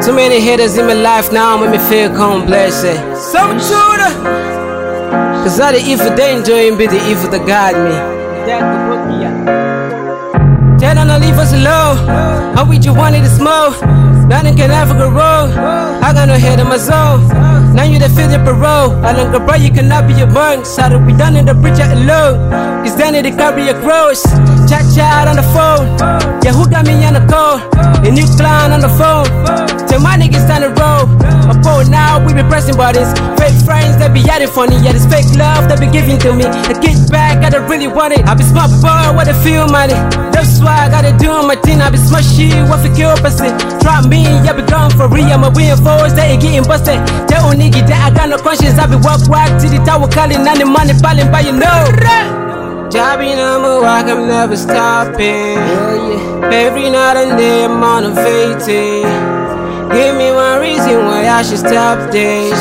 Too many haters in my life now make me feel complacent. Some shooter, cause all the evil they enjoying be the evil that guide me. Tell them to leave us alone. How we just wanted to smoke. Nothing can ever go wrong. I got no head in my zone. Now you the feel the parole. I don't go bro, you cannot be a monk. Sorry, we done in the bridge alone. It's done in the carry a cross. Chat chat on the phone. Yeah, who got me on the call? A new clown on the phone. Tell my niggas down the road. A pole now, we be pressing buttons. Fake friends that be adding funny. Yeah, this fake love that be giving to me. I get back, I don't really want it. I be smart boy, what I feel money. That's why I gotta do my thing. I be smart shit, what for kill person. Drop me, yeah, be gone for real. I'm a reinforce that ain't getting busted. Tell a nigga that I got no conscience. I be walk to the tower calling on the money falling by you know. Jobbing, I'ma walk, I'm never stopping. Every night and day I'm motivated. Give me one reason why I should stop this.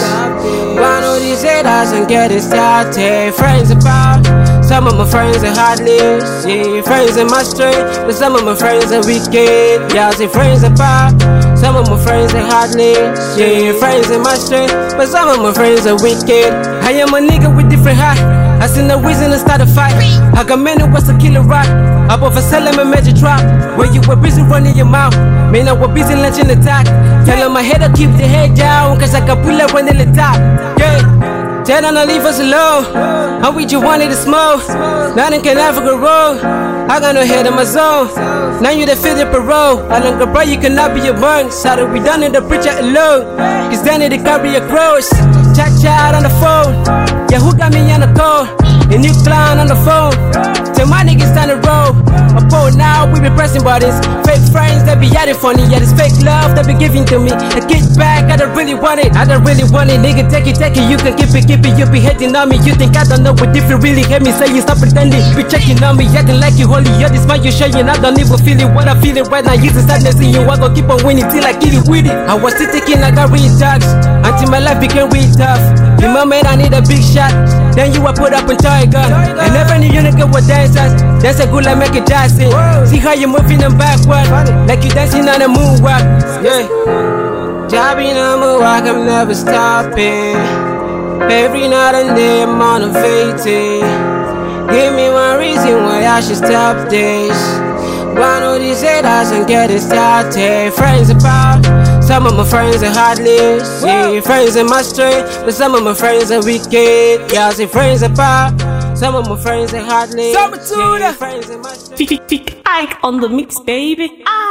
One of these haters and get it started. Friends about, some of my friends are heartless. Yeah, friends are my strength, but some of my friends are wicked. Yeah, I say friends about, some of my friends are heartless. Yeah, friends are my strength, but some of my friends are wicked. I am a nigga with different heart. I see no reason to start a fight. I got many what's a killer rock. I bought for selling a major drop. When you were busy running your mouth, man, I was busy launching the attack. Tell my head to keep the head down, cause I can pull up when they the top. Yeah, tell them to leave us alone. How we just wanted to smoke. Nothing can ever go wrong. I got no head in my zone. Now you the feel the parole. I don't go bro, you cannot be a monk. Sorry, we done in the preacher alone. It's done in the carry a cross. Chat chat on the phone. Yeah, who got me on the call? A new clown on the phone. Tell my niggas down the road. A pole now, we be pressing buttons. Fake friends that be adding funny. Yeah, this fake love that be giving to me. I get back, I don't really want it. I don't really want it. Nigga, take it, you can keep it. You be hating on me. You think I don't know what if you really hate me. Say you stop pretending. Be checking on me, acting like you holy. Yeah, this man you showing. I don't even feel it. What I'm feeling right now, you the sadness in you. I gon' keep on winning till I get it with it. I was still thinking I got real talks until my life became real tough. In my man, I need a big shot. Then you were put up in Tiger. And never knew you nigga were dancers. That's a good like make it dancing. See how you moving them backward, like you dancing on a moonwalk. Yeah. Jobbing, I'ma walk, I'm never stopping. Every night and day I'm motivated. Give me one reason why I should stop this. One of these haters and get it started. Friends about, some of my friends are heartless. Yeah, friends are my strength, but some of my friends are wicked. Yeah, I say friends about, some of my friends are heartless. Yeah, friends are my strength. Ike on the mix, baby.